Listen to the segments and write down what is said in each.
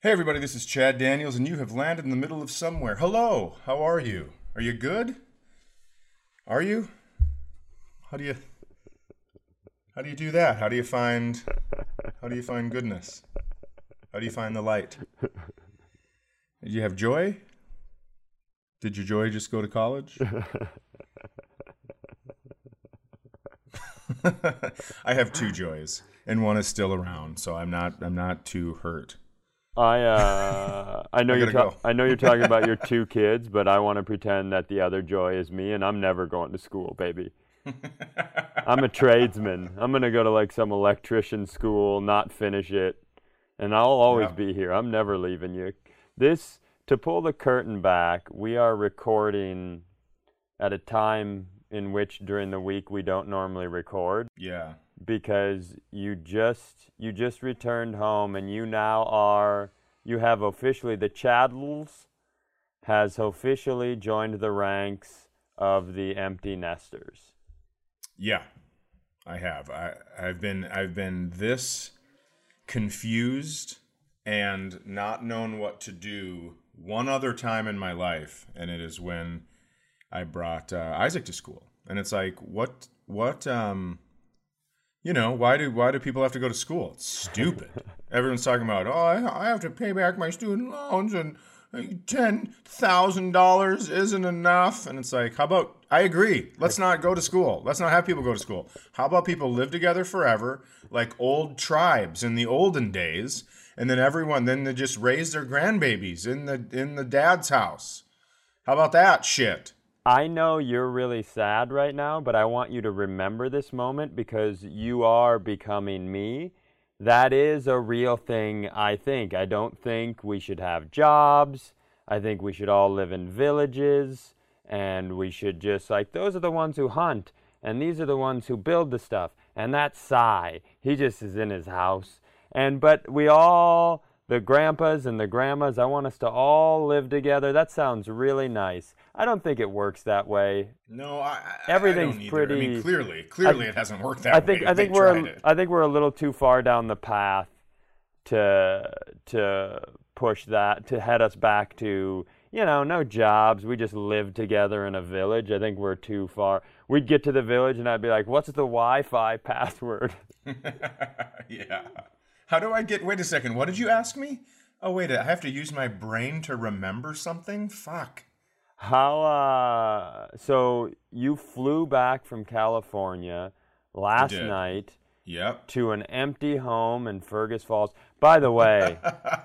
Hey everybody, this is Chad Daniels, and you have landed in the middle of somewhere. Hello, how are you? Are you good? Are you? How do you how do you do that? How do you find goodness? How do you find the light? Did you have joy? Did your joy just go to college? I have two joys, and one is still around, so I'm not too hurt. I know I gotta go. I know you're talking about your two kids, but I want to pretend that the other joy is me, and I'm never going to school, baby. I'm a tradesman. I'm gonna go to like some electrician school, not finish it, and I'll always Yeah. be here. I'm never leaving you. This To pull the curtain back, we are recording at a time in which during the week we don't normally record Yeah. because you just returned home and you have officially the Chaddles has officially joined the ranks of the empty nesters. Yeah. I have. I've been this confused and not known what to do one other time in my life, and it is when I brought Isaac to school. And it's like, why do people have to go to school? It's stupid. Everyone's talking about, I have to pay back my student loans, and $10,000 isn't enough. And it's like, how about, I agree. Let's not go to school. Let's not have people go to school. How about people live together forever, like old tribes in the olden days, and then they just raise their grandbabies in the dad's house. How about that shit? I know you're really sad right now, but I want you to remember this moment because you are becoming me. That is a real thing, I think. I don't think we should have jobs. I think we should all live in villages, and we should just, like, those are the ones who hunt, and these are the ones who build the stuff. And that's Cy. He just is in his house. But we all, the grandpas and the grandmas, I want us to all live together. That sounds really nice. I don't think it works that way. No, I Everything's don't either. I mean, pretty. clearly, it hasn't worked I that think way. I They think tried it. we're a little too far down the path to push that to head us back to no jobs. We just live together in a village. I think we're too far. We'd get to the village and I'd be like, "What's the Wi-Fi password?" Yeah. How do I get? Wait a second. What did you ask me? Oh, wait. I have to use my brain to remember something? Fuck. So you flew back from California I last did. night Yep. to an empty home in Fergus Falls. By the way,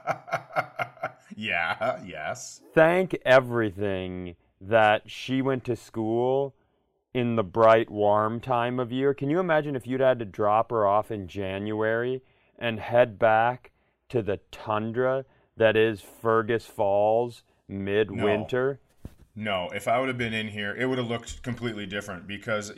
Yeah. Yes. thank everything that she went to school in the bright, warm time of year. Can you imagine if you'd had to drop her off in January and head back to the tundra that is Fergus Falls No. midwinter? No. If I would have been in here, it would have looked completely different because,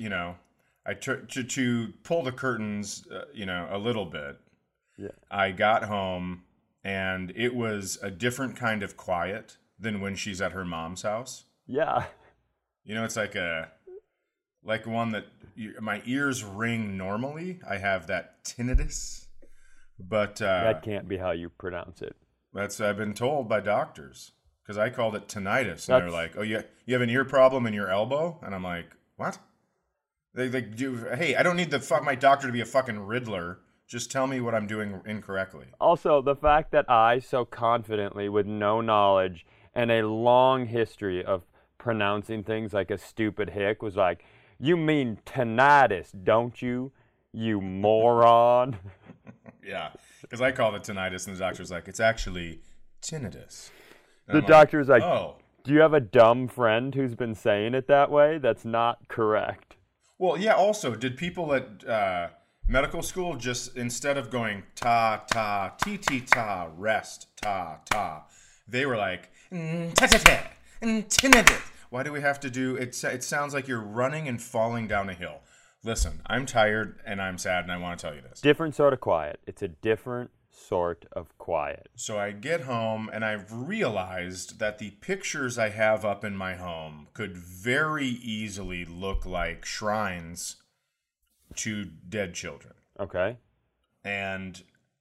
to pull the curtains, a little bit. Yeah. I got home and it was a different kind of quiet than when she's at her mom's house. Yeah. It's like one that my ears ring normally. I have that tinnitus, but That can't be how you pronounce it. that's I've been told by doctors because I called it tinnitus, and they're That's like, "Oh, you have an ear problem in your elbow," and I'm like, "What?" Hey, I don't need my doctor to be a fucking Riddler. Just tell me what I'm doing incorrectly. also the fact that I so confidently, with no knowledge and a long history of pronouncing things like a stupid hick, was like, "You mean tinnitus, don't you? You moron." Yeah, because I called it tinnitus, and the doctor's like, "It's actually tinnitus," and The I'm like, doctor's like, "Oh." "Do you have a dumb friend who's been saying it that way? That's not correct." Well, yeah. Also, did people at medical school just instead of going ta ta ti ti ta rest ta ta, they were like ta ta ta tinnitus. Why do we have to do it? It sounds like you're running and falling down a hill. Listen, I'm tired and I'm sad, and I want to tell you this. Different sort of quiet. It's a different sort of quiet. So I get home and I've realized that the pictures I have up in my home could very easily look like shrines to dead children. Okay? And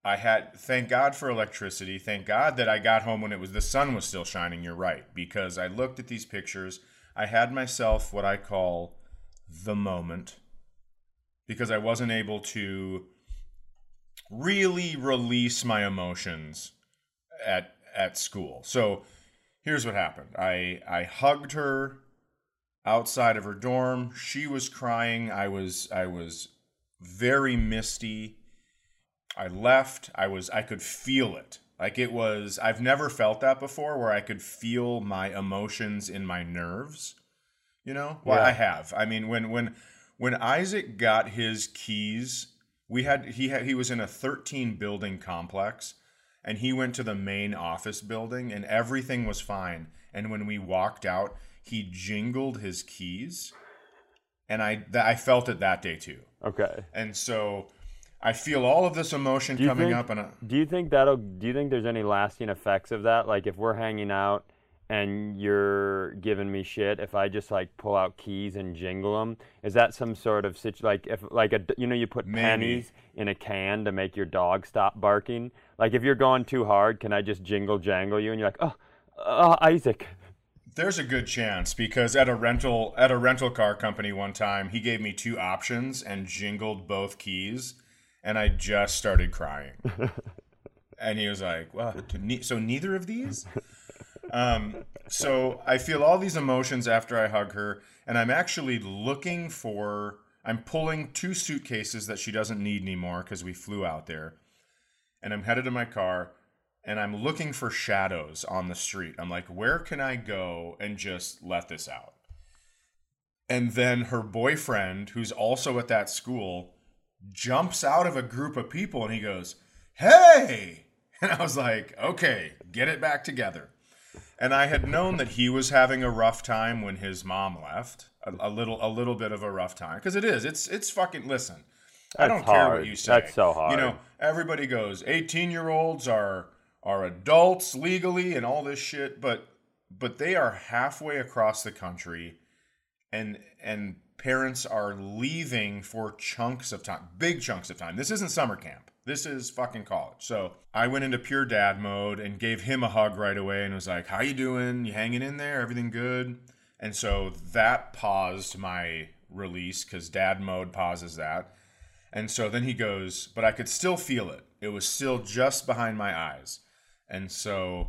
thank God for electricity. Thank God that I got home when the sun was still shining. You're right. Because I looked at these pictures. I had myself what I call the moment. Because I wasn't able to really release my emotions at school. So here's what happened. I hugged her outside of her dorm. She was crying. I was very misty. I left. I could feel it. Like it was, I've never felt that before where I could feel my emotions in my nerves. You know? Well, Yeah. I have. I mean, when Isaac got his keys, he was in a 13 building complex, and he went to the main office building and everything was fine. And when we walked out, he jingled his keys, and I felt it that day too. Okay. And so I feel all of this emotion coming up, and Do you think there's any lasting effects of that? Like if we're hanging out and you're giving me shit, if I just like pull out keys and jingle them, is that some sort of like if like you put Maybe. pennies in a can to make your dog stop barking? Like if you're going too hard, can I just jingle jangle you and you're like, oh, Isaac? There's a good chance, because at a rental car company one time, he gave me 2 options and jingled both keys, and I just started crying. And he was like, "Well, so neither of these?" So I feel all these emotions after I hug her, and I'm actually I'm pulling 2 suitcases that she doesn't need anymore because we flew out there, and I'm headed to my car. And I'm looking for shadows on the street. I'm like, where can I go and just let this out? And then her boyfriend, who's also at that school, jumps out of a group of people and he goes, "Hey!" And I was like, okay, get it back together. And I had known that he was having a rough time when his mom left. A little bit of a rough time. Because it's fucking, listen. I don't care what you say. That's so hard. You know, everybody goes, 18-year-olds are adults legally and all this shit, but they are halfway across the country, and parents are leaving for chunks of time, big chunks of time. This isn't summer camp. This is fucking college. So I went into pure dad mode and gave him a hug right away and was like, "How you doing? You hanging in there? Everything good?" And so that paused my release, because dad mode pauses that. And so then he goes, but I could still feel it. It was still just behind my eyes. And so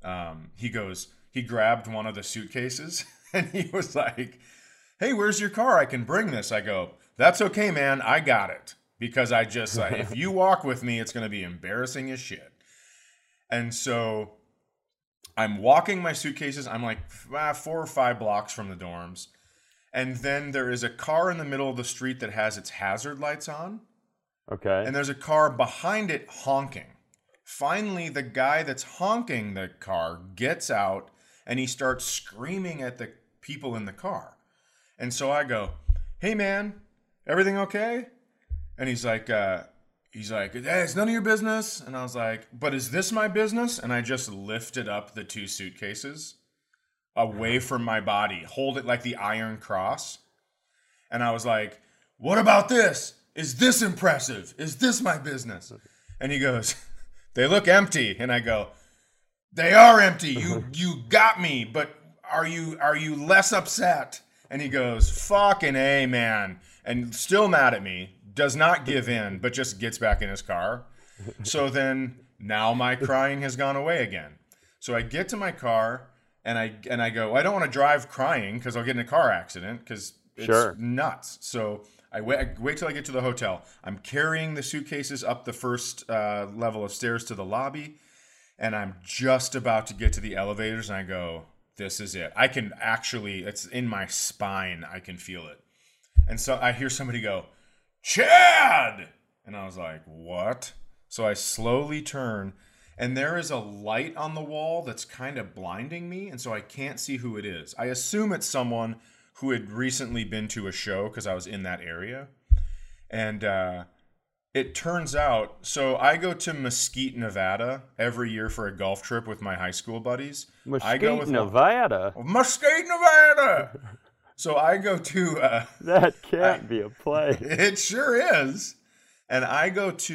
he grabbed one of the suitcases and he was like, "Hey, where's your car? I can bring this." I go, "That's okay, man. I got it." Because I just, if you walk with me, it's going to be embarrassing as shit. And so I'm walking my suitcases. I'm like 4 or 5 blocks from the dorms. And then there is a car in the middle of the street that has its hazard lights on. Okay. And there's a car behind it honking. Finally, the guy that's honking the car gets out and he starts screaming at the people in the car. And so I go, "Hey man, everything okay?" And he's like, "Hey, it's none of your business." And I was like, "But is this my business?" And I just lifted up the 2 suitcases away from my body, hold it like the Iron Cross. And I was like, "What about this? Is this impressive? Is this my business?" And he goes, "They look empty." And I go, "They are empty. You got me, but are you less upset?" And he goes, "Fucking A, man." And still mad at me, does not give in, but just gets back in his car. So then now my crying has gone away again. So I get to my car and I go, "I don't want to drive crying because I'll get in a car accident because it's nuts." So I wait till I get to the hotel. I'm carrying the suitcases up the first level of stairs to the lobby, and I'm just about to get to the elevators, and I go, "This is it." I can actually, it's in my spine. I can feel it. And so I hear somebody go, "Chad!" And I was like, "What?" So I slowly turn, and there is a light on the wall that's kind of blinding me, and so I can't see who it is. I assume it's someone who had recently been to a show because I was in that area. And it turns out, so I go to Mesquite, Nevada every year for a golf trip with my high school buddies. Mesquite, Nevada? Mesquite, Nevada! So I go to... that can't be a play. It sure is. And I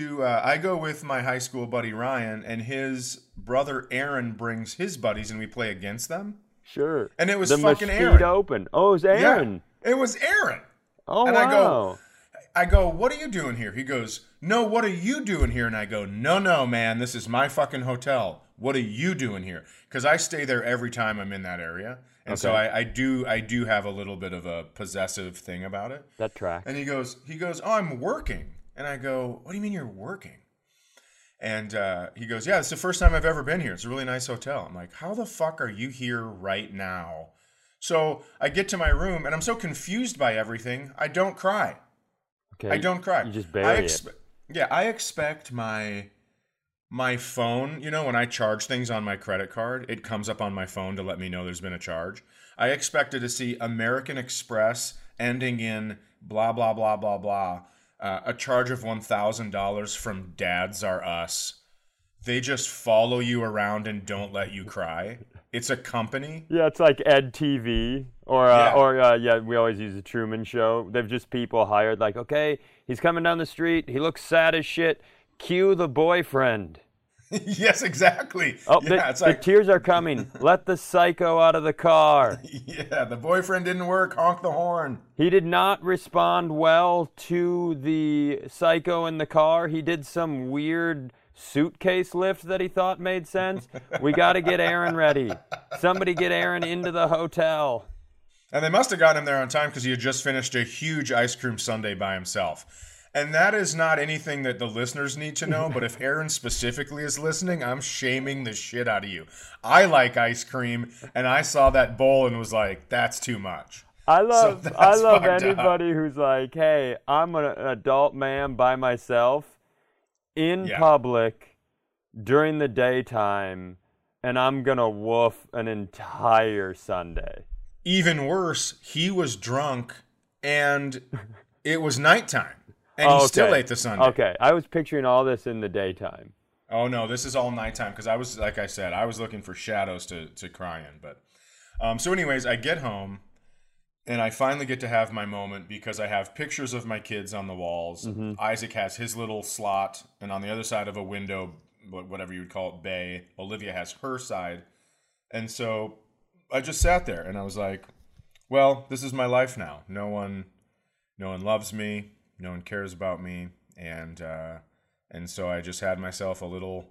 go with my high school buddy Ryan, and his brother Aaron brings his buddies, and we play against them. Sure. And it was the fucking Mesquite Aaron. Open. Oh, it was Aaron. Yeah, it was Aaron. Oh, and wow. I go, what are you doing here? He goes, no, what are you doing here? And I go, no, man, this is my fucking hotel. What are you doing here? Because I stay there every time I'm in that area. And so I do have a little bit of a possessive thing about it. That tracks. And he goes, oh, I'm working. And I go, what do you mean you're working? And he goes, yeah, it's the first time I've ever been here. It's a really nice hotel. I'm like, how the fuck are you here right now? So I get to my room, and I'm so confused by everything, I don't cry. Okay. I don't cry. You just bury it. Yeah, I expect my phone, when I charge things on my credit card, it comes up on my phone to let me know there's been a charge. I expected to see American Express ending in blah, blah, blah, blah, blah. A charge of $1,000 from Dads Are Us. They just follow you around and don't let you cry. It's a company. Yeah, it's like EdTV or we always use the Truman Show. They've just people hired like, okay, he's coming down the street. He looks sad as shit. Cue the boyfriend. Yes, exactly. Oh, yeah, the tears are coming. Let the psycho out of the car. Yeah, the boyfriend didn't work. Honk the horn. He did not respond well to the psycho in the car. He did some weird suitcase lift that he thought made sense. We got to get Aaron ready. Somebody get Aaron into the hotel. And they must have gotten him there on time because he had just finished a huge ice cream sundae by himself. And that is not anything that the listeners need to know, but if Aaron specifically is listening, I'm shaming the shit out of you. I like ice cream, and I saw that bowl and was like, that's too much. I love anybody who's like, hey, I'm an adult man by myself in public during the daytime, and I'm going to woof an entire sundae. Even worse, he was drunk, and it was nighttime. And he still ate the sundae. Okay, I was picturing all this in the daytime. Oh, no, this is all nighttime because I was, like I said, I was looking for shadows to cry in. But so anyways, I get home, and I finally get to have my moment because I have pictures of my kids on the walls. Mm-hmm. Isaac has his little slot, and on the other side of a window, whatever you would call it, bay, Olivia has her side. And so I just sat there, and I was like, well, this is my life now. No one loves me. No one cares about me, and so I just had myself a little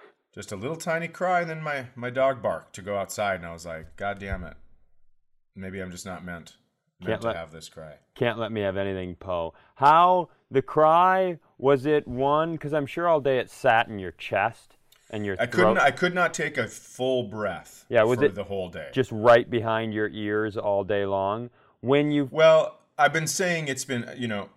tiny cry, and then my dog barked to go outside, and I was like, God damn it, maybe I'm just not meant to have this cry. Can't let me have anything, Poe. How the cry, was it one? Because I'm sure all day it sat in your chest and your throat. I could not take a full breath. Was for it the whole day? Just right behind your ears all day long. Well, I've been saying it's been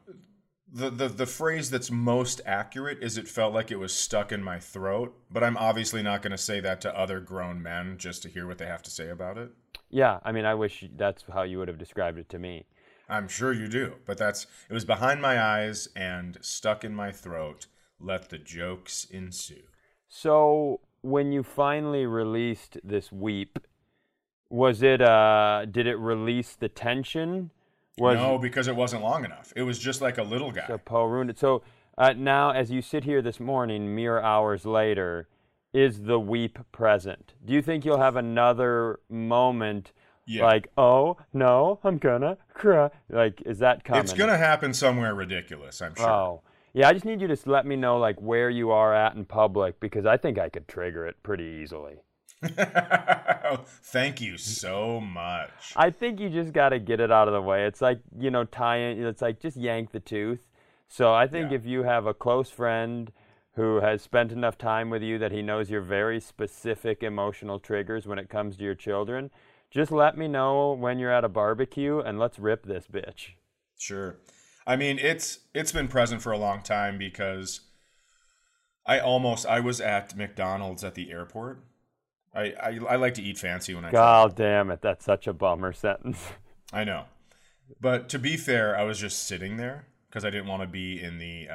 The phrase that's most accurate is it felt like it was stuck in my throat, but I'm obviously not going to say that to other grown men just to hear what they have to say about it. Yeah, I mean, I wish that's how you would have described it to me. I'm sure you do, but it was behind my eyes and stuck in my throat. Let the jokes ensue. So when you finally released this weep, did it release the tension? No, because it wasn't long enough. It was just like a little guy. So Poe ruined it. So now, as you sit here this morning, mere hours later, is the weep present? Do you think you'll have another moment like, oh, no, I'm gonna cry? Like, is that coming? It's going to happen somewhere ridiculous, I'm sure. Oh, yeah, I just need you to let me know, like, where you are at in public, because I think I could trigger it pretty easily. Thank you so much. I think you just got to get it out of the way. It's like, it's like just yank the tooth. So I think if you have a close friend who has spent enough time with you that he knows your very specific emotional triggers when it comes to your children, just let me know when you're at a barbecue and let's rip this bitch. Sure. I mean, it's been present for a long time because I was at McDonald's at the airport. I like to eat fancy when I travel. God damn it, that's such a bummer sentence. I know. But to be fair, I was just sitting there because I didn't want to be in the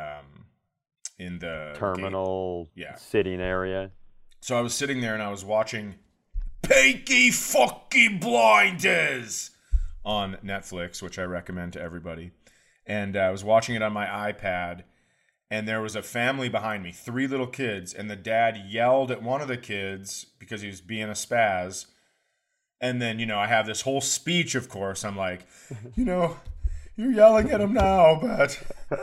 terminal sitting area. So I was sitting there and I was watching Peaky Fucking Blinders on Netflix, which I recommend to everybody. And I was watching it on my iPad, and there was a family behind me, 3 little kids, and the dad yelled at one of the kids because he was being a spaz. And then, I have this whole speech, of course. I'm like, you're yelling at him now, but,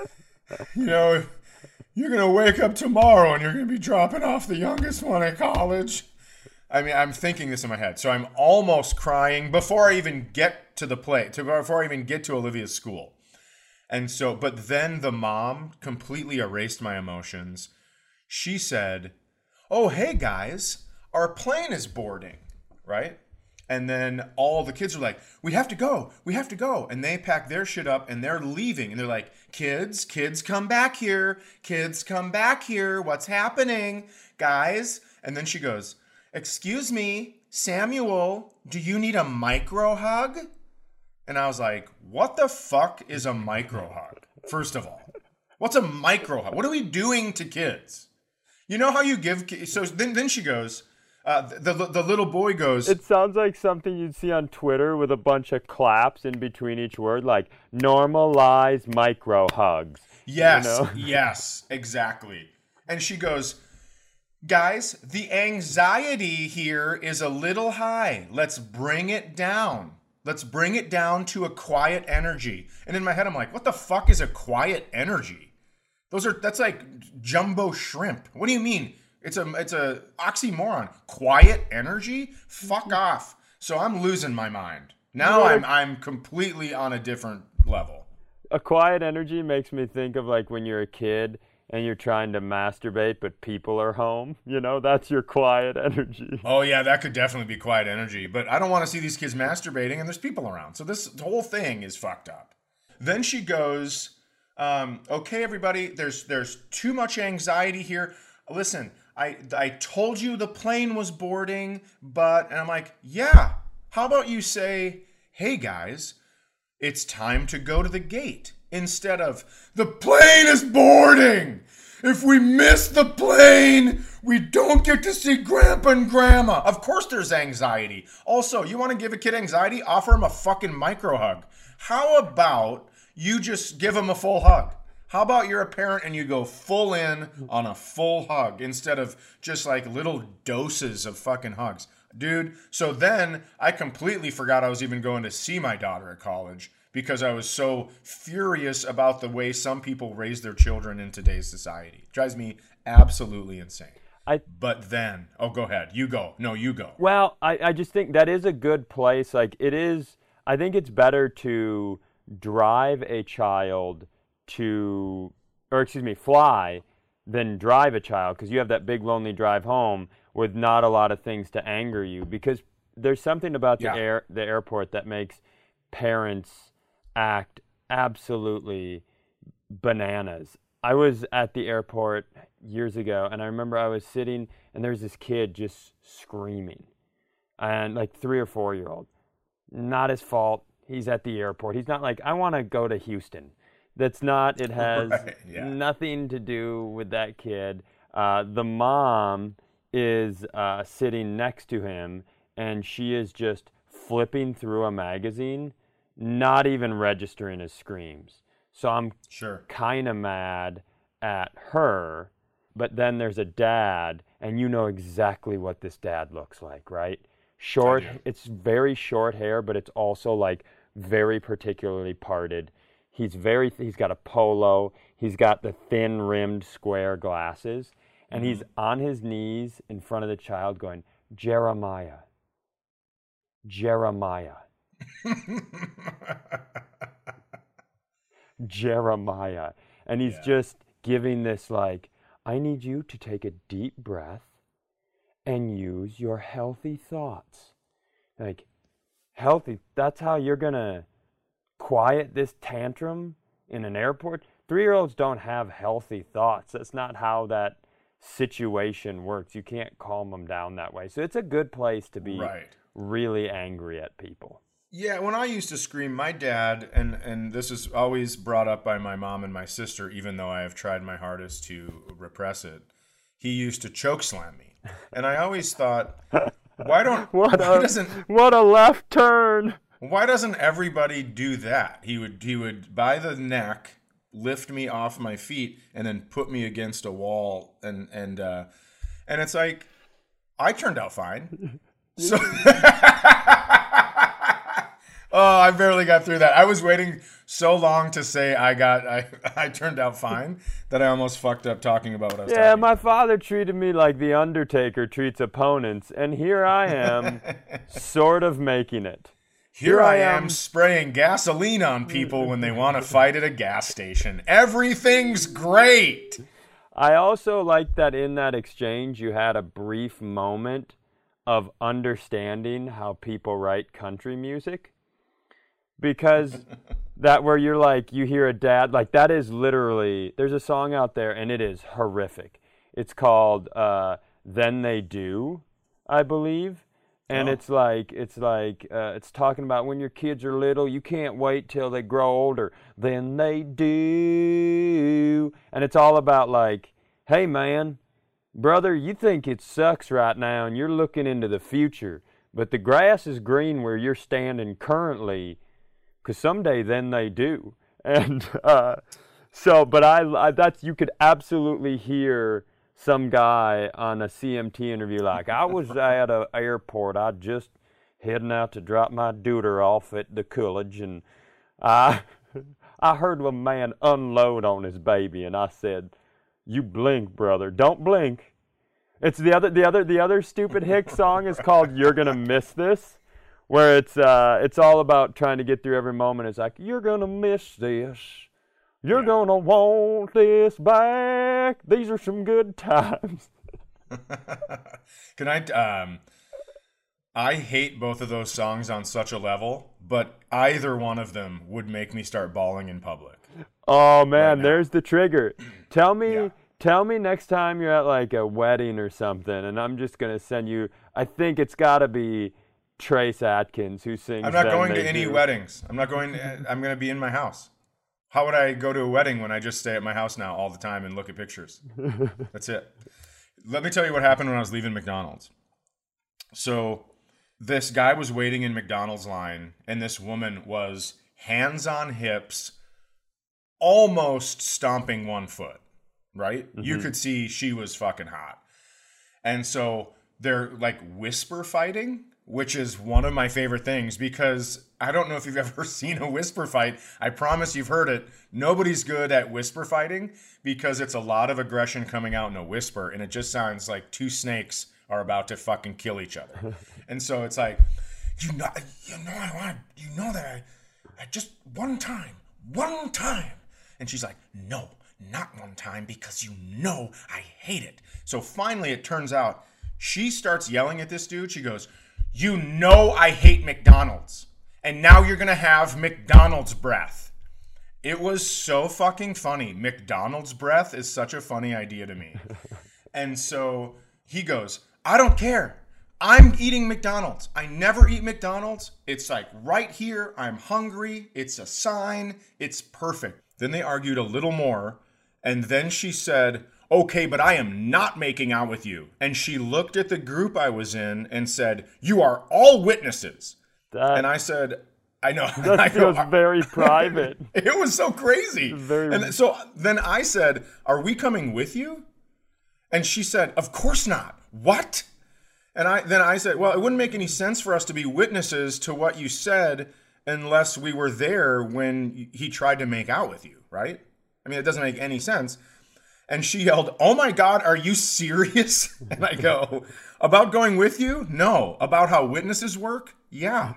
you're going to wake up tomorrow and you're going to be dropping off the youngest one at college. I mean, I'm thinking this in my head. So I'm almost crying before I even get to the before I even get to Olivia's school. And so, but then the mom completely erased my emotions. She said, "Oh, hey guys, our plane is boarding," right? And then all the kids are like, we have to go. And they pack their shit up and they're leaving. And they're like, kids, come back here. Kids, come back here. What's happening, guys? And then she goes, excuse me, Samuel, do you need a micro hug? And I was like, what the fuck is a micro hug? First of all, what's a micro hug? What are we doing to kids? You know how you give kids? So then she goes, the little boy goes, it sounds like something you'd see on Twitter with a bunch of claps in between each word, like normalize micro hugs. Yes, yes, exactly. And she goes, guys, the anxiety here is a little high. Let's bring it down. Let's bring it down to a quiet energy. And in my head, I'm like, what the fuck is a quiet energy? That's like jumbo shrimp. What do you mean? It's a oxymoron. Quiet energy? Fuck off. So I'm losing my mind. Now I'm completely on a different level. A quiet energy makes me think of like when you're a kid and you're trying to masturbate, but people are home. That's your quiet energy. Oh yeah, that could definitely be quiet energy. But I don't want to see these kids masturbating and there's people around. So this whole thing is fucked up. Then she goes, okay, everybody, there's too much anxiety here. Listen, I told you the plane was boarding, and I'm like, yeah, how about you say, hey guys, it's time to go to the gate, instead of, the plane is boarding. If we miss the plane, we don't get to see Grandpa and Grandma. Of course there's anxiety. Also, you want to give a kid anxiety? Offer him a fucking micro hug. How about you just give him a full hug? How about you're a parent and you go full in on a full hug instead of just like little doses of fucking hugs? Dude, so then I completely forgot I was even going to see my daughter at college because I was so furious about the way some people raise their children in today's society. It drives me absolutely insane. But then, go ahead. You go. No, you go. Well, I just think that is a good place. Like it is, I think it's better to drive a child fly than drive a child, because you have that big lonely drive home with not a lot of things to anger you, because there's something about the airport that makes parents act absolutely bananas. I was at the airport years ago and I remember I was sitting and there's this kid just screaming, and like 3 or 4 year old. Not his fault. He's at the airport. He's not like, I want to go to Houston. That's not, it has nothing to do with that kid. The mom is sitting next to him, and she is just flipping through a magazine, not even registering his screams. So I'm kind of mad at her, but then there's a dad, and you know exactly what this dad looks like, right? Short, it's very short hair, but it's also like very particularly parted. He's got a polo. He's got the thin rimmed square glasses, and he's on his knees in front of the child going, Jeremiah, Jeremiah, Jeremiah. And he's just giving this like, I need you to take a deep breath and use your healthy thoughts. Like, healthy, that's how you're going to quiet this tantrum in an airport? 3-year-olds don't have healthy thoughts. That's not how that situation works. You can't calm them down that way. So it's a good place to be really angry at people. Yeah, when I used to scream, my dad, and this is always brought up by my mom and my sister, even though I have tried my hardest to repress it, he used to choke slam me. And I always thought, what a left turn. Why doesn't everybody do that? He would by the neck lift me off my feet and then put me against a wall, and it's like I turned out fine. So oh, I barely got through that. I was waiting so long to say I turned out fine that I almost fucked up talking about what I was talking Yeah, about. my father treated me like The Undertaker treats opponents, and here I am, sort of making it. Here I am spraying gasoline on people when they want to fight at a gas station. Everything's great. I also like that in that exchange you had a brief moment of understanding how people write country music. Because that where you're like, you hear a dad, like that is literally, there's a song out there and it is horrific. It's called Then They Do, I believe. And it's talking about when your kids are little, you can't wait till they grow older. Then they do. And it's all about like, hey man, brother, you think it sucks right now and you're looking into the future. But the grass is green where you're standing currently. Because someday then they do. And but that's, you could absolutely hear some guy on a CMT interview like, I was at an airport, I just heading out to drop my daughter off at the college, and I heard a man unload on his baby, and I said, you blink, brother, don't blink. It's the other stupid hick song is called You're Gonna Miss This. Where it's all about trying to get through every moment. It's like, you're going to miss this. You're going to want this back. These are some good times. Can I hate both of those songs on such a level, but either one of them would make me start bawling in public. Oh, man, right, there's the trigger. Tell me next time you're at like a wedding or something, and I'm just going to send you, I think it's got to be Trace Atkins who sings. I'm not going to any weddings. I'm going to be in my house. How would I go to a wedding when I just stay at my house now all the time and look at pictures? That's it. Let me tell you what happened when I was leaving McDonald's. So this guy was waiting in McDonald's line, and this woman was hands on hips, almost stomping one foot, right? Mm-hmm. You could see she was fucking hot. And so they're like whisper fighting, which is one of my favorite things, because I don't know if you've ever seen a whisper fight. I promise you've heard it. Nobody's good at whisper fighting because it's a lot of aggression coming out in a whisper, and it just sounds like two snakes are about to fucking kill each other. And so it's like, I just one time. And she's like, no, not one time, because I hate it. So finally it turns out she starts yelling at this dude. She goes, I hate McDonald's. And now you're going to have McDonald's breath. It was so fucking funny. McDonald's breath is such a funny idea to me. And so he goes, I don't care. I'm eating McDonald's. I never eat McDonald's. It's like right here. I'm hungry. It's a sign. It's perfect. Then they argued a little more. And then she said, okay, but I am not making out with you. And she looked at the group I was in and said, you are all witnesses. And I said, I know. That feels very private. It was so crazy. And so then I said, are we coming with you? And she said, of course not. What? And I said, well, it wouldn't make any sense for us to be witnesses to what you said unless we were there when he tried to make out with you, right? I mean, it doesn't make any sense. And she yelled, oh my God, are you serious? And I go, about going with you? No. About how witnesses work? Yeah.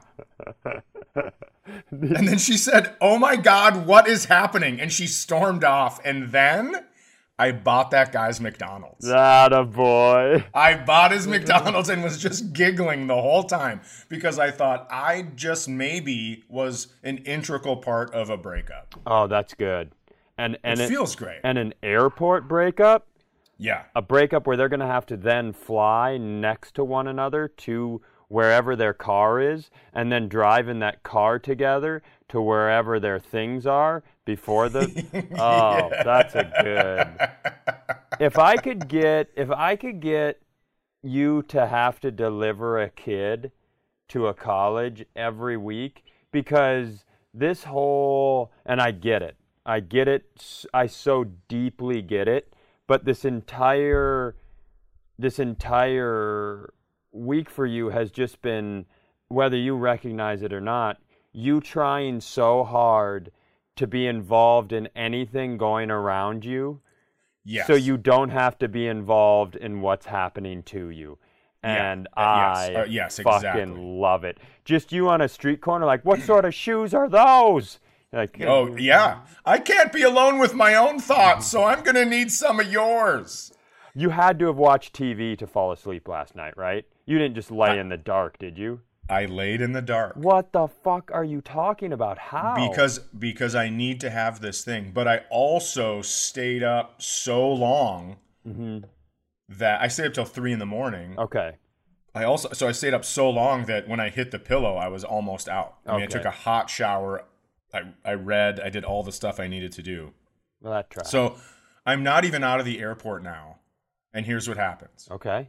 And then she said, oh my God, what is happening? And she stormed off. And then I bought that guy's McDonald's. Atta boy. I bought his McDonald's and was just giggling the whole time because I thought I just maybe was an integral part of a breakup. Oh, that's good. And it feels great. And an airport breakup? Yeah. A breakup where they're going to have to then fly next to one another to wherever their car is and then drive in that car together to wherever their things are before the... Oh, yeah. That's a good... If I could get you to have to deliver a kid to a college every week, because this whole... And I get it. I get it. I so deeply get it. But this entire week for you has just been, whether you recognize it or not, you trying so hard to be involved in anything going around you. Yes. So you don't have to be involved in what's happening to you. And yes, fucking exactly. love it. Just you on a street corner, like, what sort of shoes are those? Like, oh, yeah. I can't be alone with my own thoughts, so I'm going to need some of yours. You had to have watched TV to fall asleep last night, right? You didn't just lay in the dark, did you? I laid in the dark. What the fuck are you talking about? How? Because I need to have this thing. But I also stayed up so long that I stayed up till 3 a.m. Okay. I stayed up so long that when I hit the pillow, I was almost out. I mean, I took a hot shower. I read. I did all the stuff I needed to do. Well, that tracks. So I'm not even out of the airport now. And here's what happens. Okay.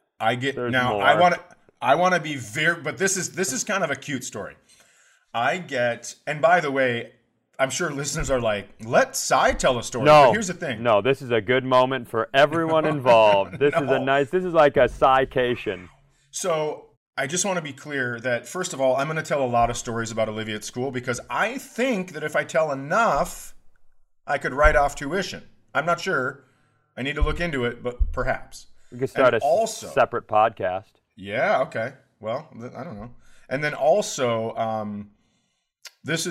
I want to be very, but this is kind of a cute story. And by the way, I'm sure listeners are like, let Cy tell a story. No, but here's the thing. No, this is a good moment for everyone involved. This is like a Cy-cation. So I just want to be clear that, first of all, I'm going to tell a lot of stories about Olivia at school because I think that if I tell enough, I could write off tuition. I'm not sure. I need to look into it, but perhaps. We could start separate podcast. Yeah, okay. Well, I don't know. And then also, this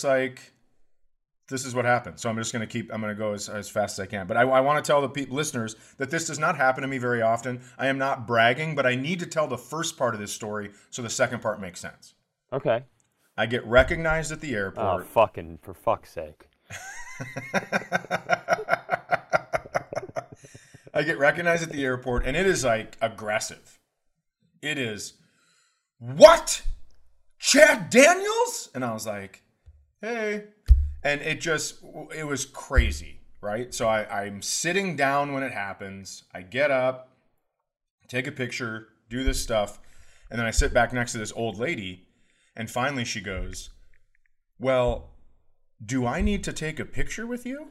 is what happened. So I'm going to go as fast as I can. But I want to tell the listeners that this does not happen to me very often. I am not bragging, but I need to tell the first part of this story so the second part makes sense. Okay. I get recognized at the airport. Oh, for fuck's sake. I get recognized at the airport, and it is like aggressive. It is, what? Chad Daniels? And I was like, hey. And it was crazy, right? So I'm sitting down when it happens. I get up, take a picture, do this stuff, and then I sit back next to this old lady, and finally she goes, well, do I need to take a picture with you?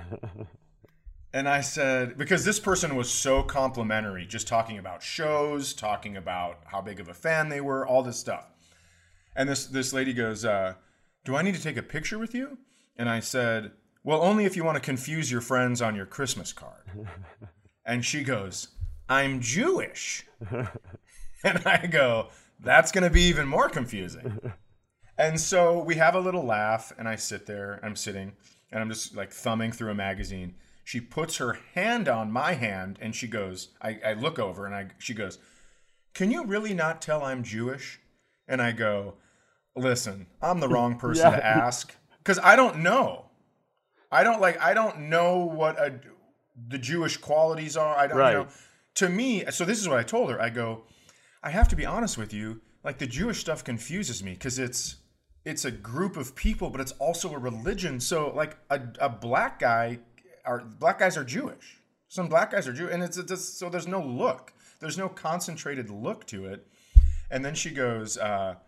And I said, because this person was so complimentary, just talking about shows, talking about how big of a fan they were, all this stuff. And this lady goes, do I need to take a picture with you? And I said, well, only if you want to confuse your friends on your Christmas card. And she goes, I'm Jewish. And I go, that's going to be even more confusing. And so we have a little laugh, and I sit there, I'm sitting, and I'm just like thumbing through a magazine. She puts her hand on my hand, and she goes, I look over, and she goes, can you really not tell I'm Jewish? And I go, listen, I'm the wrong person to ask, because I don't know. I don't know what the Jewish qualities are. I don't know. To me, so this is what I told her. I go, I have to be honest with you, like the Jewish stuff confuses me, because it's a group of people, but it's also a religion. So like a black guys are Jewish. Some black guys are Jewish, and so there's no look. There's no concentrated look to it. And then she goes,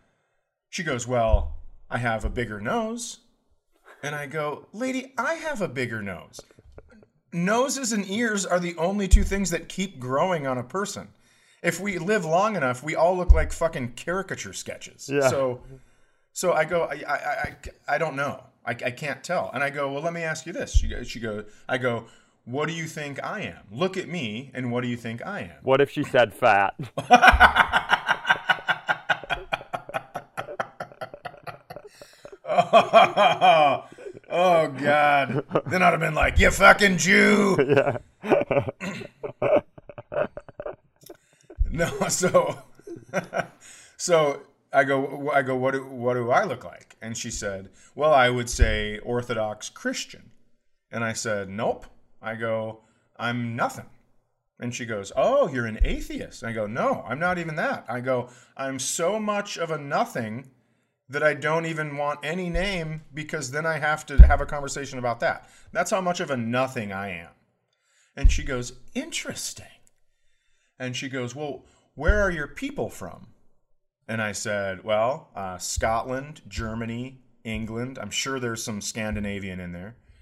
well, I have a bigger nose. And I go, lady, I have a bigger nose. Noses and ears are the only two things that keep growing on a person. If we live long enough, we all look like fucking caricature sketches. Yeah. So I go, I don't know. I can't tell. And I go, well, let me ask you this. I go, what do you think I am? Look at me, and what do you think I am? What if she said fat? Oh, God. Then I'd have been like, you fucking Jew. Yeah. No, so I go, what do I look like? And she said, well, I would say Orthodox Christian. And I said, nope. I go, I'm nothing. And she goes, oh, you're an atheist. And I go, no, I'm not even that. I go, I'm so much of a nothing that I don't even want any name, because then I have to have a conversation about that. That's how much of a nothing I am. And she goes, interesting. And she goes, well, where are your people from? And I said, well, Scotland, Germany, England. I'm sure there's some Scandinavian in there.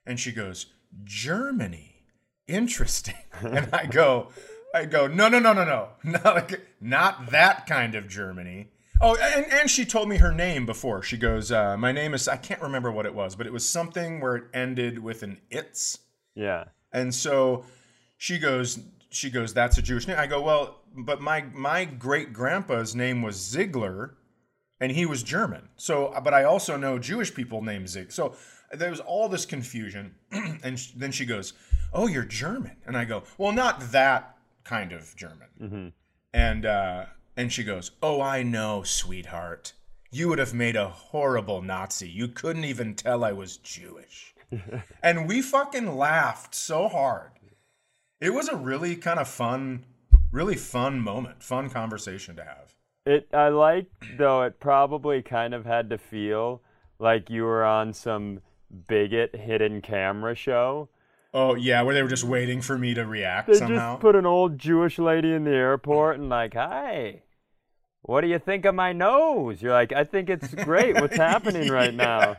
And she goes, Germany. Interesting. And I go, no. Not that kind of Germany. Oh, and she told me her name before. She goes, my name is, I can't remember what it was, but it was something where it ended with an it's. Yeah. And so she goes, that's a Jewish name. I go, well, but my great grandpa's name was Ziegler, and he was German. So, but I also know Jewish people named Ziegler. So there was all this confusion. And then she goes, oh, you're German. And I go, well, not that kind of German. Mm-hmm. And she goes, oh, I know, sweetheart. You would have made a horrible Nazi. You couldn't even tell I was Jewish. And we fucking laughed so hard. It was a really kind of really fun moment, fun conversation to have. I like, though, it probably kind of had to feel like you were on some bigot hidden camera show. Oh, yeah, where they were just waiting for me to react they somehow. Just put an old Jewish lady in the airport and like, hi, what do you think of my nose? You're like, I think it's great. What's happening right now?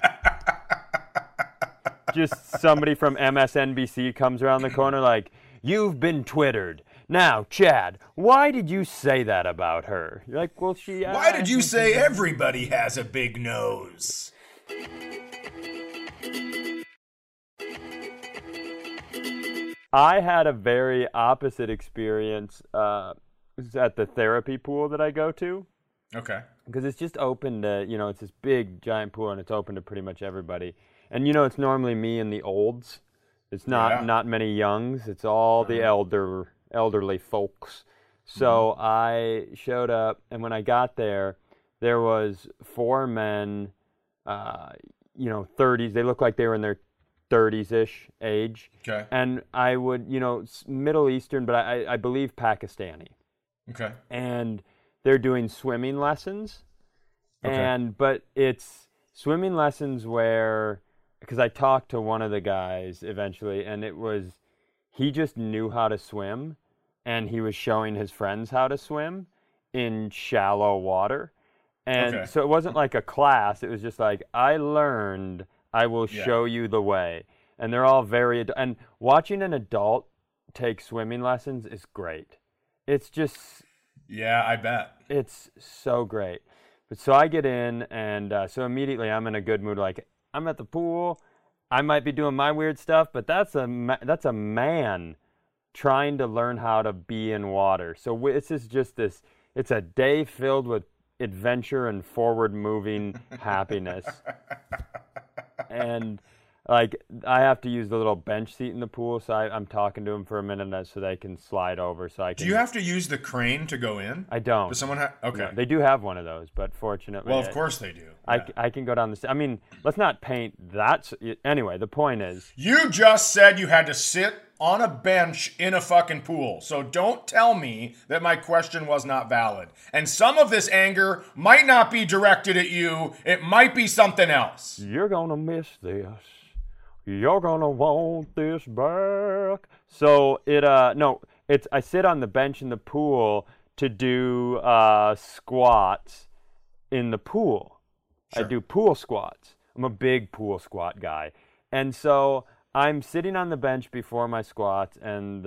Just somebody from MSNBC comes around the corner like, you've been Twittered. Now, Chad, why did you say that about her? You're like, well, why did you say everybody has a big nose? I had a very opposite experience at the therapy pool that I go to. Okay. Because it's just open to, it's this big, giant pool, and it's open to pretty much everybody. And, it's normally me and the olds. It's not many youngs. It's all the elderly folks. So I showed up, and when I got there, there was 4 men, 30s. They looked like they were in their 30s-ish age. Okay. And I would, Middle Eastern, but I believe Pakistani. Okay. And they're doing swimming lessons. Okay. But it's swimming lessons where, because I talked to one of the guys eventually, and he just knew how to swim, and he was showing his friends how to swim in shallow water. And so it wasn't like a class. It was just like, I learned, I will show you the way. And they're all and watching an adult take swimming lessons is great. It's just... Yeah, I bet. It's so great. But so I get in, and so immediately I'm in a good mood. Like, I'm at the pool. I might be doing my weird stuff, but that's a man trying to learn how to be in water. So this is just this. It's a day filled with adventure and forward-moving happiness. And like, I have to use the little bench seat in the pool, so I'm talking to them for a minute so they can slide over. So I can. Do you have to use the crane to go in? I don't. Does someone have? Okay. No, they do have one of those, but fortunately. Well, of course they do. I can go down the. I mean, let's not paint that. Anyway, the point is. You just said you had to sit on a bench in a fucking pool, so don't tell me that my question was not valid. And some of this anger might not be directed at you. It might be something else. You're gonna miss this. You're gonna want this back. So I sit on the bench in the pool to do squats in the pool. Sure. I do pool squats. I'm a big pool squat guy. And so I'm sitting on the bench before my squats, and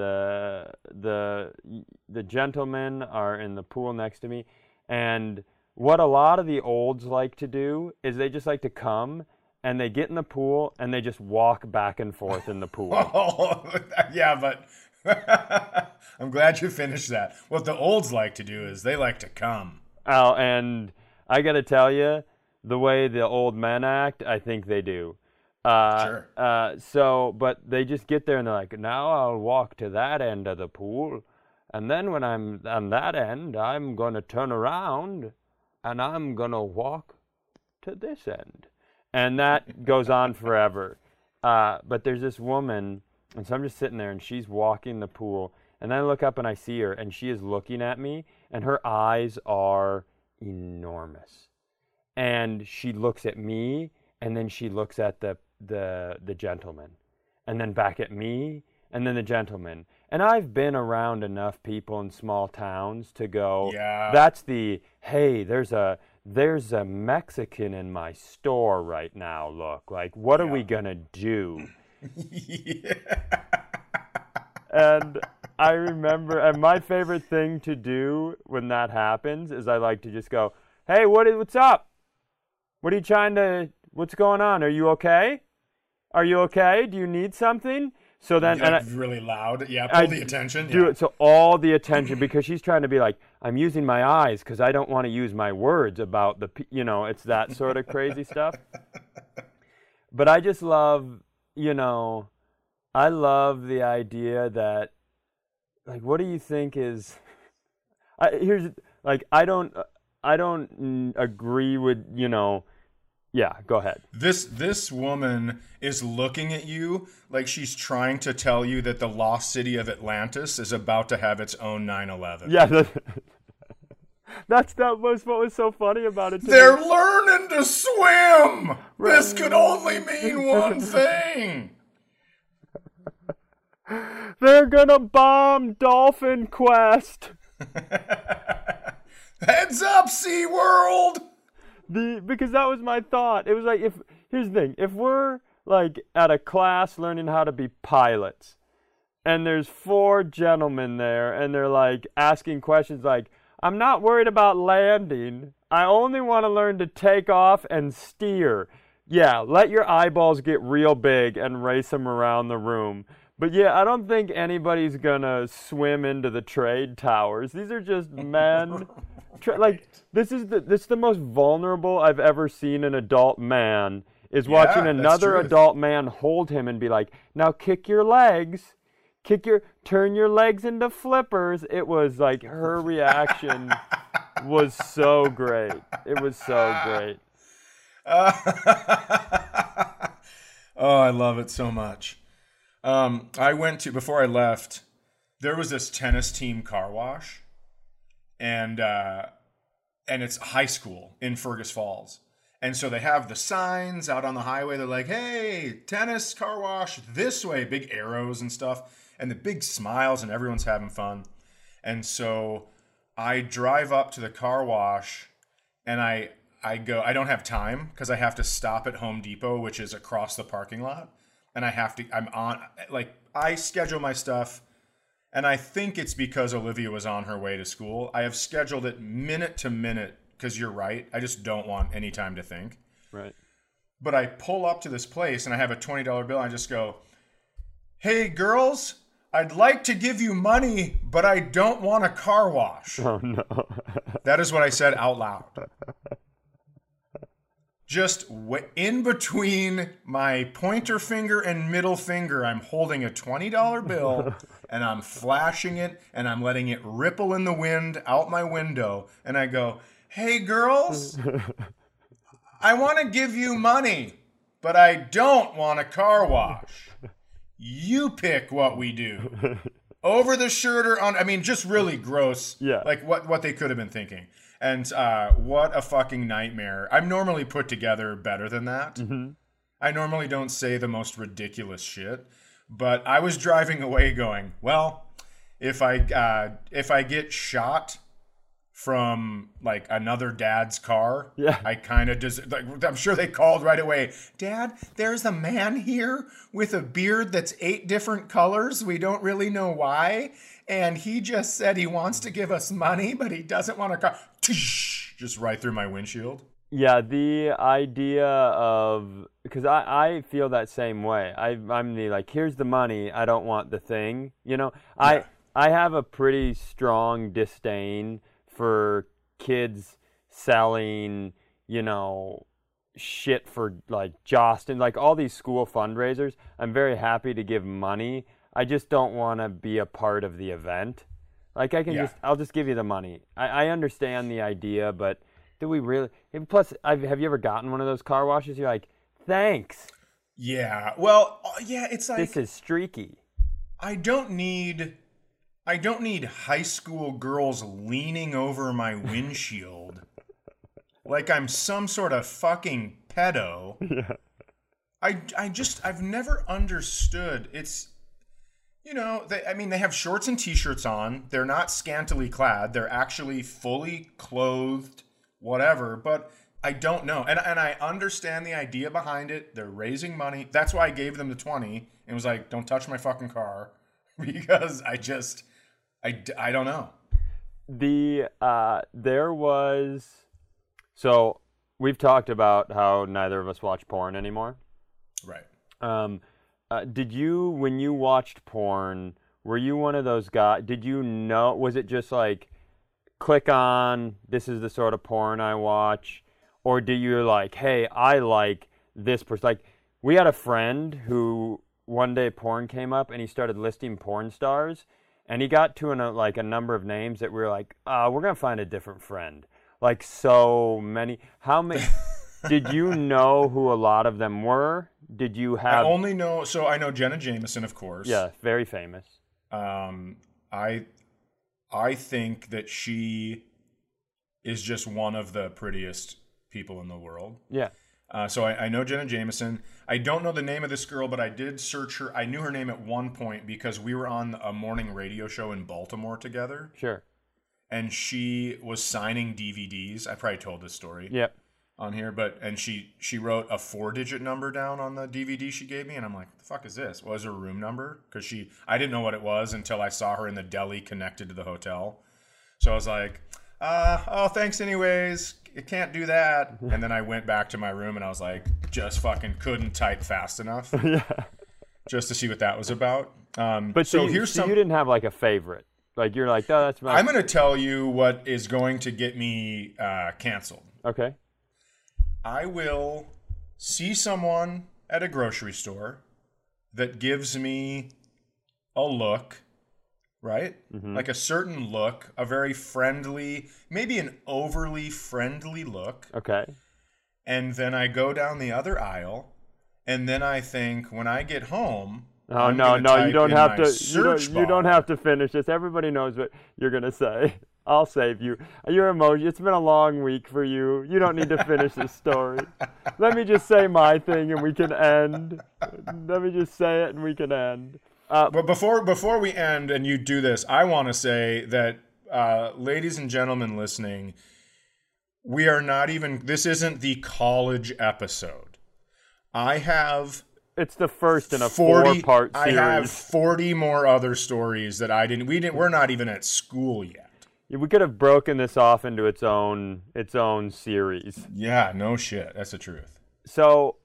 the gentlemen are in the pool next to me. And what a lot of the olds like to do is they just like to come and they get in the pool and they just walk back and forth in the pool. Yeah, but I'm glad you finished that. What the olds like to do is they like to come. Oh, and I got to tell you, the way the old men act, I think they do. Sure. But they just get there and they're like, now I'll walk to that end of the pool. And then when I'm on that end, I'm going to turn around and I'm going to walk to this end. And that goes on forever. But there's this woman, and so I'm just sitting there, and she's walking the pool. And then I look up, and I see her, and she is looking at me, and her eyes are enormous. And she looks at me, and then she looks at the gentleman, and then back at me, and then the gentleman. And I've been around enough people in small towns to go, yeah. That's hey, there's a Mexican in my store right now, look. Like, what are we going to do? Yeah. And I remember, and my favorite thing to do when that happens is I like to just go, "Hey, what's up? What are you what's going on? Are you okay? Are you okay? Do you need something?" So then, Like really loud. Yeah, pull the attention. Do it so all the attention, because she's trying to be like, I'm using my eyes because I don't want to use my words about it's that sort of crazy stuff. But I just love, I love the idea that, like, what do you think is? I don't agree with, Yeah, go ahead. This woman is looking at you like she's trying to tell you that the lost city of Atlantis is about to have its own 9/11. Yeah, that was what was so funny about it. They're learning to swim. Right. This could only mean one thing. They're gonna bomb Dolphin Quest. Heads up, SeaWorld. Because that was my thought. It was like, here's the thing. If we're like at a class learning how to be pilots, and there's 4 gentlemen there, and they're like asking questions like, I'm not worried about landing. I only want to learn to take off and steer. Yeah, let your eyeballs get real big and race them around the room. But yeah, I don't think anybody's gonna swim into the trade towers. These are just men. This is the most vulnerable I've ever seen an adult man, is watching another adult man hold him and be like, now kick your legs, turn your legs into flippers. It was like, her reaction was so great. It was so great. Oh, I love it so much. Before I left, there was this tennis team car wash. And it's high school in Fergus Falls. And so they have the signs out on the highway. They're like, hey, tennis car wash this way, big arrows and stuff, and the big smiles, and everyone's having fun. And so I drive up to the car wash, and I don't have time because I have to stop at Home Depot, which is across the parking lot. And I schedule my stuff. And I think it's because Olivia was on her way to school. I have scheduled it minute to minute because you're right. I just don't want any time to think. Right. But I pull up to this place and I have a $20 bill. And I just go, hey, girls, I'd like to give you money, but I don't want a car wash. Oh, no. That is what I said out loud. Just in between my pointer finger and middle finger, I'm holding a $20 bill and I'm flashing it and I'm letting it ripple in the wind out my window. And I go, hey, girls, I want to give you money, but I don't want a car wash. You pick what we do. Over the shirt or on, just really gross. Yeah. Like what they could have been thinking. And what a fucking nightmare. I'm normally put together better than that. Mm-hmm. I normally don't say the most ridiculous shit. But I was driving away going, well, if I get shot from like another dad's car, yeah, I kind of just, I'm sure they called right away. Dad, there's a man here with a beard that's 8 different colors. We don't really know why. And he just said he wants to give us money, but he doesn't want a car. Just right through my windshield. Yeah, the idea of, because I feel that same way. I'm the like, here's the money, I don't want the thing. Yeah. I have a pretty strong disdain for kids selling, shit for like Jostin, like all these school fundraisers. I'm very happy to give money. I just don't want to be a part of the event. Like I'll just give you the money. I understand the idea, but do we really? Plus, have you ever gotten one of those car washes? You're like, thanks. Yeah. Well, yeah, it's like, this is streaky. I don't need high school girls leaning over my windshield like I'm some sort of fucking pedo. Yeah. I've never understood. It's, they have shorts and t-shirts on. They're not scantily clad. They're actually fully clothed, whatever. But I don't know. And I understand the idea behind it. They're raising money. That's why I gave them the 20 and was like, don't touch my fucking car because I don't know. There was, so we've talked about how neither of us watch porn anymore. Right. Did you, when you watched porn, were you one of those guys, did you know, was it just like, click on, this is the sort of porn I watch? Or do you like, hey, I like this person? Like, we had a friend who one day porn came up and he started listing porn stars. And he got to a number of names that we were like, we're going to find a different friend. Like so many. How many? Did you know who a lot of them were? Did you have? I only know, so I know Jenna Jameson, of course. Yeah, very famous. I think that she is just one of the prettiest people in the world. Yeah. So I know Jenna Jameson. I don't know the name of this girl, but I did search her. I knew her name at one point because we were on a morning radio show in Baltimore together. Sure. And she was signing DVDs. I probably told this story. Yep. On here, and she wrote a 4-digit number down on the DVD she gave me, and I'm like, what the fuck is this? What was her room number? Because I didn't know what it was until I saw her in the deli connected to the hotel. So I was like, oh, thanks anyways. You can't do that. And then I went back to my room and I was like, just fucking couldn't type fast enough. Yeah. Just to see what that was about. But so you didn't have like a favorite. Like you're like, oh, that's my. I'm going to tell you what is going to get me canceled. Okay. I will see someone at a grocery store that gives me a look, right? Mm-hmm. Like a certain look, a very friendly, maybe an overly friendly look. Okay. And then I go down the other aisle, and then I think when I get home, no, you don't have to. You don't have to finish this. Everybody knows what you're gonna say. I'll save you. Your emoji. It's been a long week for you. You don't need to finish this story. Let me just say my thing, and we can end. Let me just say it, and we can end. But before we end, and you do this, I want to say that, ladies and gentlemen listening, we are not even. This isn't the college episode. It's the first in a 4-part series. I have 40 more other stories that we're not even at school yet. We could have broken this off into its own series. Yeah, no shit. That's the truth. So,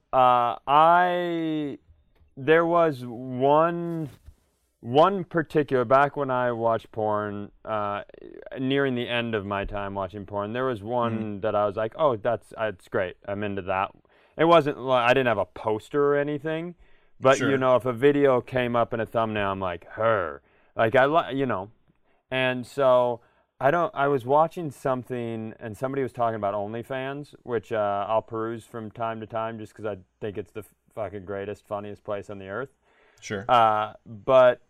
there was one particular, back when I watched porn, nearing the end of my time watching porn, there was one that I was like, oh, that's great. I'm into that. It wasn't like I didn't have a poster or anything, but sure. If a video came up in a thumbnail, I'm like, her. Like and so I was watching something and somebody was talking about OnlyFans, which I'll peruse from time to time just because I think it's the fucking greatest, funniest place on the earth. Sure. But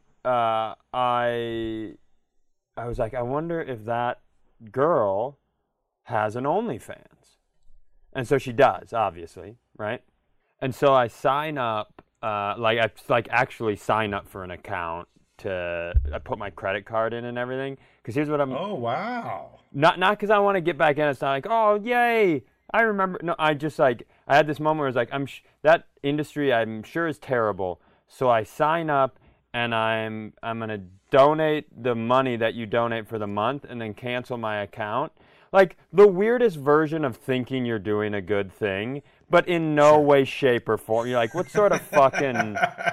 I was like, I wonder if that girl has an OnlyFans. And so she does, obviously, right? And so I sign up, I actually sign up for an account I put my credit card in and everything. Because here's what I'm. Oh wow. Not because I want to get back in. It's not like, oh yay, I remember. No, I just I had this moment where I was like, that industry I'm sure is terrible. So I sign up and I'm gonna donate the money that you donate for the month and then cancel my account. Like the weirdest version of thinking you're doing a good thing, but in no way, shape, or form. You're like, what sort of fucking?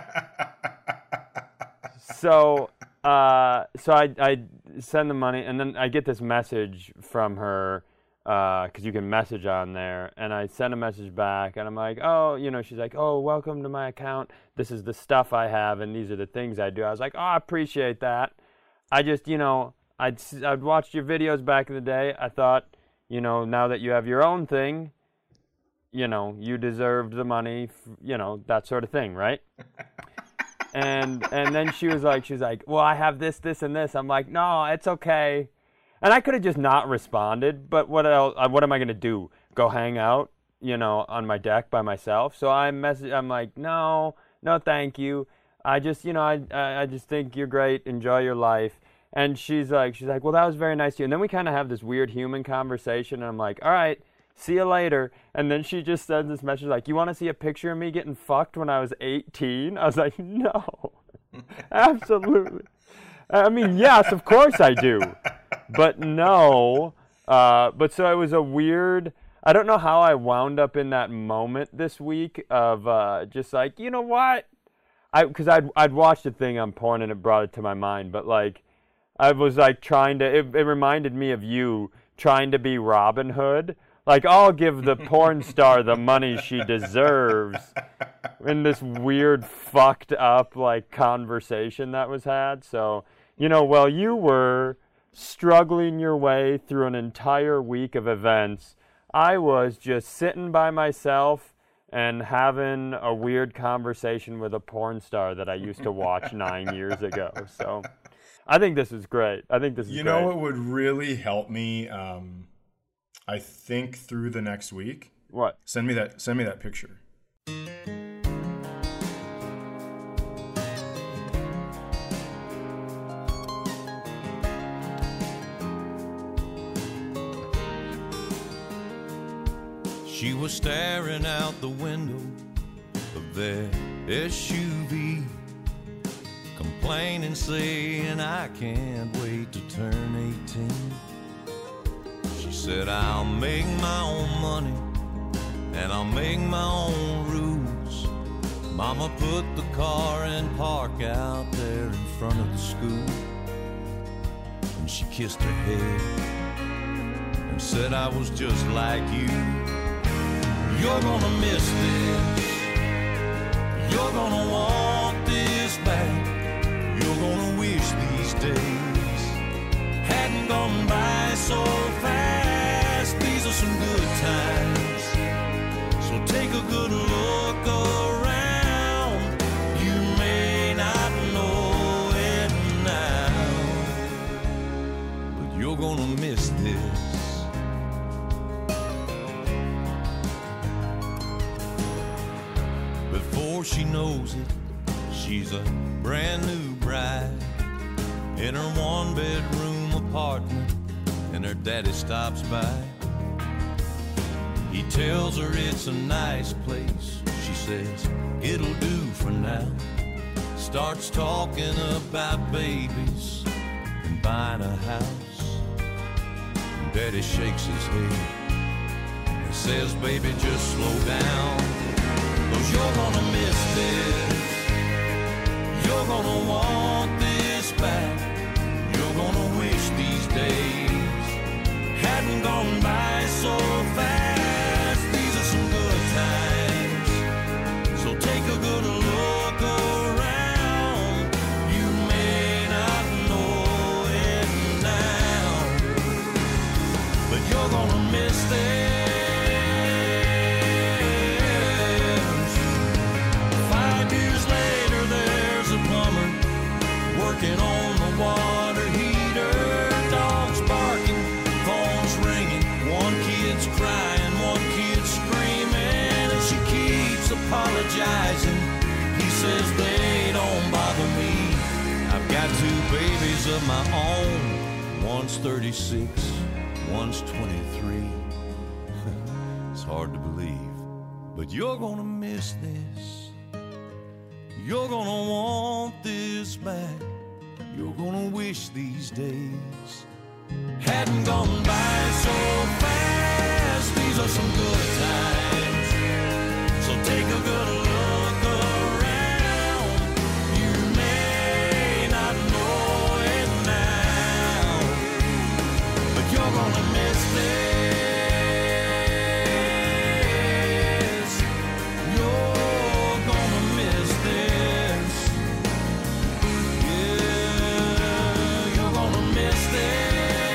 So I send the money, and then I get this message from her because you can message on there, and I send a message back, and I'm like, oh, she's like, oh, welcome to my account. This is the stuff I have, and these are the things I do. I was like, oh, I appreciate that. I just, I'd watched your videos back in the day. I thought, now that you have your own thing, you deserved the money, that sort of thing, right? And then she was like, well, I have this, and this. I'm like, no, it's okay. And I could have just not responded, but what else? What am I going to do? Go hang out, on my deck by myself? So I'm like, no, thank you. I just, I just think you're great. Enjoy your life. And she's like, well, that was very nice of you. And then we kind of have this weird human conversation. And I'm like, all right, See you later. And then she just sends this message like, you want to see a picture of me getting fucked when I was 18? I was like, no, absolutely. I mean, yes, of course I do. But no. But so it was a weird, I don't know how I wound up in that moment this week of just like, you know what? Because I'd watched a thing on porn and it brought it to my mind. But like, I was like trying to, it reminded me of you trying to be Robin Hood. Like, I'll give the porn star the money she deserves in this weird, fucked up, like, conversation that was had. So, you know, while you were struggling your way through an entire week of events, I was just sitting by myself and having a weird conversation with a porn star that I used to watch 9 years ago. So, I think this is great. I think this is great. You know what would really help me, I think, through the next week? What? Send me that picture. She was staring out the window of their SUV, complaining, saying, I can't wait to turn 18. She said, I'll make my own money and I'll make my own rules. Mama put the car in park out there in front of the school, and she kissed her head and said, I was just like you. You're gonna miss this. You're gonna want this back. You're gonna wish these days hadn't gone by so fast. These are some good times, so take a good look around. You may not know it now, but you're gonna miss this. Before she knows it, she's a brand new bride in her one-bedroom apartment, and her daddy stops by. He tells her it's a nice place. She says, it'll do for now. Starts talking about babies and buying a house. And Daddy shakes his head and says, baby, just slow down, 'cause you're gonna miss this. You're gonna want this back. You're gonna wish these days hadn't gone by so fast. These are some good times, so take a good look around. You may not know it now, but you're gonna miss this. 5 years later, there's a plumber working on the water heater. Dogs barking, phones ringing, one kid's crying, one kid's screaming, and she keeps apologizing. He says, they don't bother me. I've got 2 babies of my own. One's 36, one's 23. It's hard to believe, but you're gonna miss this. You're gonna want this back. You're gonna wish these days hadn't gone by so fast. These are some good times, so take a good look around. You may not know it now, but you're gonna miss this. You're gonna miss this. Yeah, you're gonna miss this.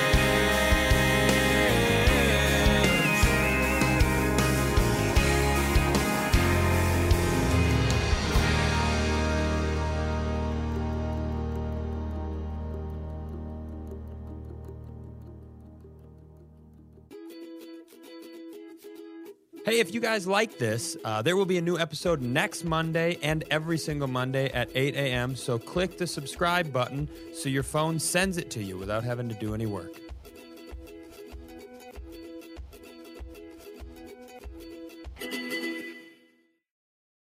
Hey, if you guys like this, there will be a new episode next Monday and every single Monday at 8 a.m. So click the subscribe button so your phone sends it to you without having to do any work.